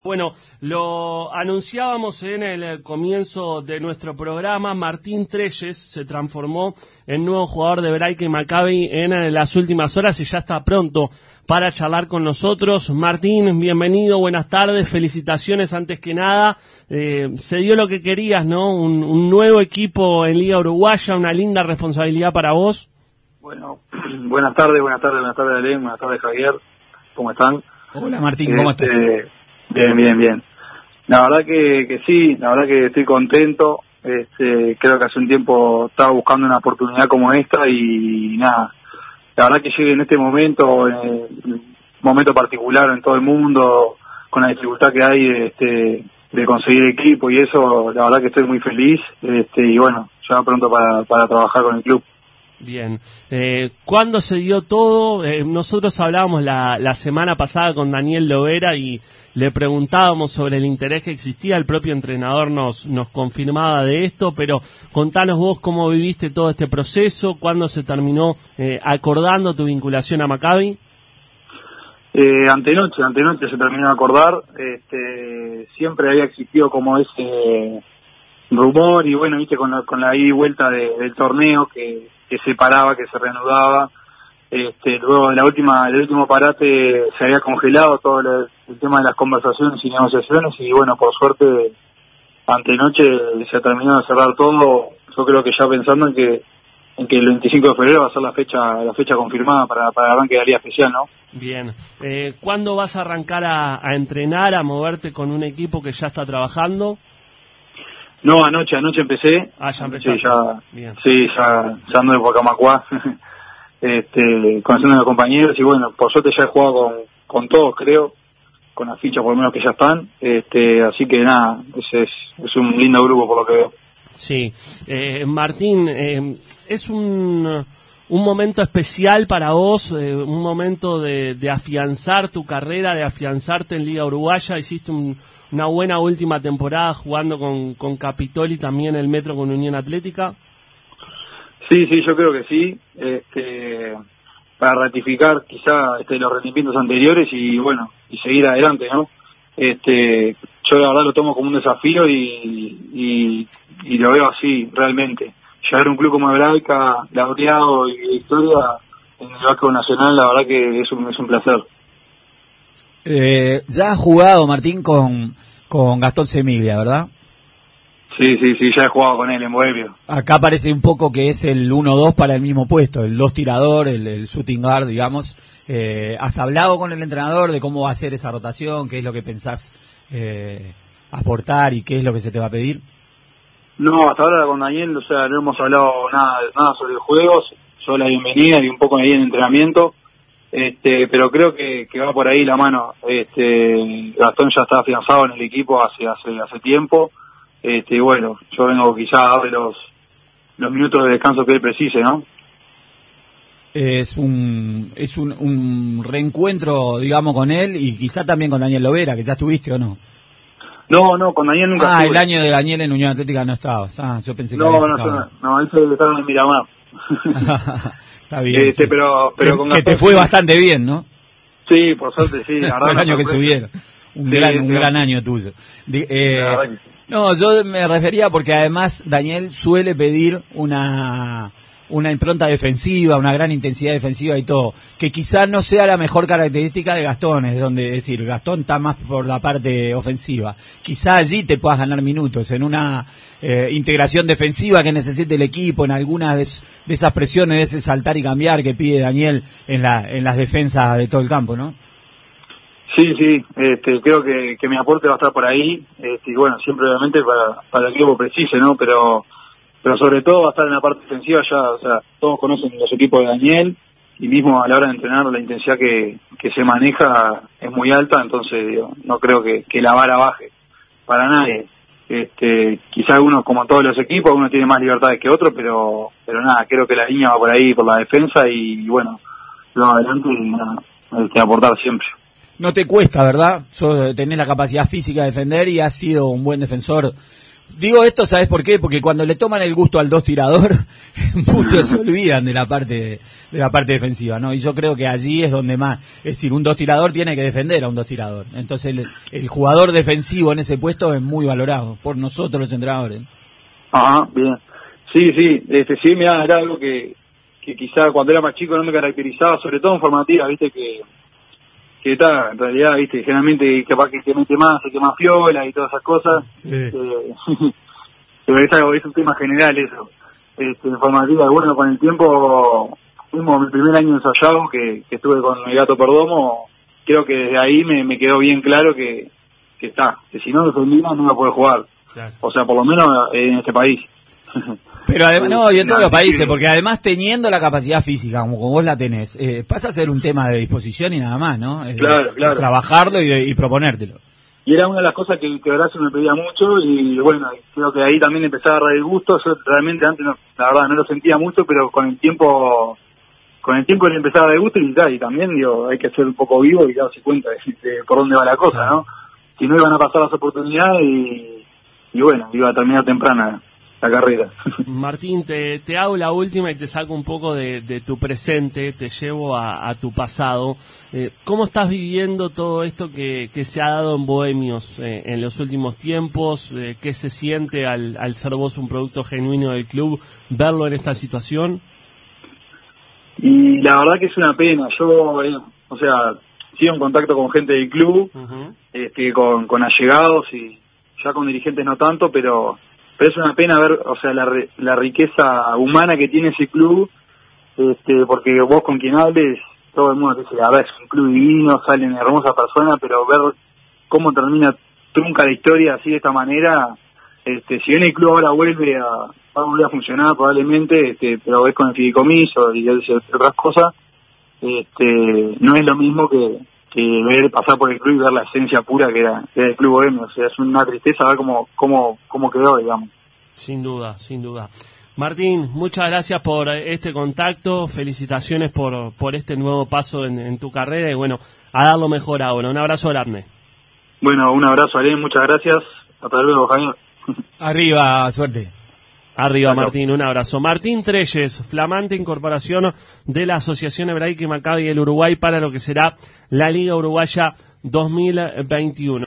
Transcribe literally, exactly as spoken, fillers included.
Bueno, lo anunciábamos en el comienzo de nuestro programa. Martín Trelles se transformó en nuevo jugador de Hebraica y Maccabi en las últimas horas y ya está pronto para charlar con nosotros. Martín, bienvenido, buenas tardes, felicitaciones antes que nada. Eh, se dio lo que querías, ¿no? Un, un nuevo equipo en Liga Uruguaya, una linda responsabilidad para vos. Bueno, buenas tardes, buenas tardes, buenas tardes, Alem, buenas tardes, Javier. ¿Cómo están? Hola, Martín, ¿cómo este, estás? Bien, bien, bien. La verdad que, que sí, la verdad que estoy contento. Este, creo que hace un tiempo estaba buscando una oportunidad como esta y nada. La verdad que llegue en este momento, en un momento particular en todo el mundo, con la dificultad que hay este, de conseguir equipo y eso, la verdad que estoy muy feliz. Este, y bueno, ya pronto para, para trabajar con el club. Bien, eh, ¿cuándo se dio todo? Eh, nosotros hablábamos la, la semana pasada con Daniel Lovera y le preguntábamos sobre el interés que existía, el propio entrenador nos, nos confirmaba de esto, pero contanos vos cómo viviste todo este proceso, cuándo se terminó eh, acordando tu vinculación a Maccabi. Eh, antenoche, antenoche se terminó de acordar, este, siempre había existido como ese rumor y bueno, viste, con la, con la ida y vuelta de, del torneo que que se paraba, que se reanudaba. Este, luego de la última, el último parate se había congelado todo el, el tema de las conversaciones y negociaciones y bueno, por suerte antenoche se terminó de cerrar todo. Yo creo que ya pensando en que en que el veinticinco de febrero va a ser la fecha la fecha confirmada para para el arranque de la Liga Especial, ¿no? Bien. Eh, ¿Cuándo vas a arrancar a, a entrenar, a moverte con un equipo que ya está trabajando? No, anoche, anoche empecé. Ah, ya empezaste. Sí, ya, Bien. sí, ya, ya ando por Camacuá, este, conociendo a los compañeros y bueno, por suerte ya he jugado con, con todos, creo, con las fichas por lo menos que ya están, este, así que nada, ese es, es un lindo grupo por lo que veo. Sí, eh, Martín, eh, es un, un momento especial para vos, eh, un momento de, de afianzar tu carrera, de afianzarte en Liga Uruguaya, hiciste un una buena última temporada jugando con, con Capitol y también el Metro con Unión Atlética. Sí, sí, yo creo que sí, este, para ratificar quizá este, los rendimientos anteriores y bueno, y seguir adelante, ¿no? Este, yo la verdad lo tomo como un desafío y, y, y lo veo así realmente. Llegar a un club como Hebraica, laureado y de historia en el básquetbol nacional, la verdad que es un, es un placer. Eh, ya has jugado, Martín, con, con Gastón Semiglia, ¿verdad? Sí, sí, sí, ya he jugado con él en Bohemio. Acá parece un poco que es el uno dos para el mismo puesto, el dos tirador, el, el shooting guard, digamos. Eh, ¿Has hablado con el entrenador de cómo va a ser esa rotación? ¿Qué es lo que pensás eh, aportar y qué es lo que se te va a pedir? No, hasta ahora con Daniel, o sea, no hemos hablado nada, nada sobre juegos, solo la bienvenida y un poco ahí en entrenamiento. Este, pero creo que, que va por ahí la mano. Este, Gastón ya está afianzado en el equipo hace hace hace tiempo. Este, bueno, yo vengo quizá a darle los los minutos de descanso que él precise, ¿no? Es un es un, un reencuentro, digamos, con él y quizá también con Daniel Lovera, que ya estuviste o no. No, no, con Daniel nunca. Ah, estuve. El año de Daniel en Unión Atlética no estabas. Ah, yo pensé que no, habías no, estado. no, no, él se estaba en Miramar. Está bien. Este, Sí. pero, pero que, con que Gastón, te fue bastante bien, ¿no? Sí, por suerte, sí. La Fue el verdad año que sorprende. subieron. Un Sí, gran, sí, un sí. gran año tuyo. Di- eh, La verdad que sí. no, yo me refería porque además Daniel suele pedir una una impronta defensiva, una gran intensidad defensiva y todo, que quizás no sea la mejor característica de Gastón, es donde es decir, Gastón está más por la parte ofensiva. Quizás allí te puedas ganar minutos, en una eh, integración defensiva que necesite el equipo, en algunas de, de esas presiones, de ese saltar y cambiar que pide Daniel en la en las defensas de todo el campo, ¿no? Sí, sí, este, creo que, que mi aporte va a estar por ahí, este, y bueno, siempre obviamente para, para el equipo precise, ¿no? Pero pero sobre todo va a estar en la parte defensiva ya, o sea, todos conocen los equipos de Daniel, y mismo a la hora de entrenar la intensidad que, que se maneja es muy alta, entonces digo, no creo que, que la vara baje para nadie. Este, quizá uno, como todos los equipos, uno tiene más libertades que otro, pero pero nada, creo que la línea va por ahí, por la defensa, y, y bueno, lo adelante y nada, hay que aportar siempre. No te cuesta, ¿verdad? Yo tenés la capacidad física de defender y has sido un buen defensor Digo esto, ¿sabes por qué? Porque cuando le toman el gusto al dos tirador, muchos se olvidan de la parte de la parte defensiva, ¿no? Y yo creo que allí es donde más, es decir, un dos tirador tiene que defender a un dos tirador. Entonces el, el jugador defensivo en ese puesto es muy valorado por nosotros los entrenadores. Ajá, bien. Sí, sí, este sí, mirá, era algo que, que quizá cuando era más chico no me caracterizaba, sobre todo en formativa, viste, que que está, en realidad, viste, generalmente capaz que te mete más, se quema fiola y todas esas cosas. Sí. Eh, pero es algo, es un tema general eso. Este, en formativa, bueno, con el tiempo, mismo mi primer año ensayado que, que estuve con el Gato Perdomo, creo que desde ahí me, me quedó bien claro que, que está, que si no defendía no iba a poder jugar. Claro. O sea, por lo menos en este país. Pero además, no, y en todos los países, porque además teniendo la capacidad física, como vos la tenés, eh, pasa a ser un tema de disposición y nada más, ¿no? Es claro, de, claro. De trabajarlo y, de, y proponértelo. Y era una de las cosas que, que Horacio me pedía mucho y bueno, creo que ahí también empecé a agarrar el gusto. Yo realmente antes, no, la verdad, no lo sentía mucho, pero con el tiempo, con el tiempo le empecé a dar el gusto y, y también, digo, hay que ser un poco vivo y darse cuenta de, de por dónde va la cosa, ¿no? Si no iban a pasar las oportunidades y, y bueno, iba a terminar temprana la carrera. Martín, te, te hago la última y te saco un poco de, de tu presente, te llevo a, a tu pasado. Eh, ¿Cómo estás viviendo todo esto que, que se ha dado en Bohemios eh, en los últimos tiempos? Eh, ¿Qué se siente al, al ser vos un producto genuino del club, verlo en esta situación? Y la verdad que es una pena. Yo, eh, o sea, sigo en contacto con gente del club, uh-huh. este, con, con allegados y ya con dirigentes no tanto, pero... pero es una pena ver, o sea, la, la riqueza humana que tiene ese club, este, porque vos con quien hables, todo el mundo te dice, a ver, es un club divino, salen hermosas personas, pero ver cómo termina trunca la historia así de esta manera, este, si bien el club ahora vuelve a, va a volver a funcionar probablemente, este, pero es con el fideicomiso y otras cosas, este, no es lo mismo que, que ver pasar por el club y ver la esencia pura que era, que era el club Bohemio. O sea, es una tristeza ver cómo, cómo, cómo quedó, digamos. Sin duda, sin duda. Martín, muchas gracias por este contacto, felicitaciones por, por este nuevo paso en, en tu carrera y bueno, a dar lo mejor ahora. Un abrazo grande. Bueno, un abrazo, Ale, muchas gracias. Hasta luego, Javier. Arriba, suerte. Arriba, Martín, un abrazo. Martín Trelles, flamante incorporación de la Asociación Hebraica y Maccabi del Uruguay para lo que será la Liga Uruguaya dos mil veintiuno.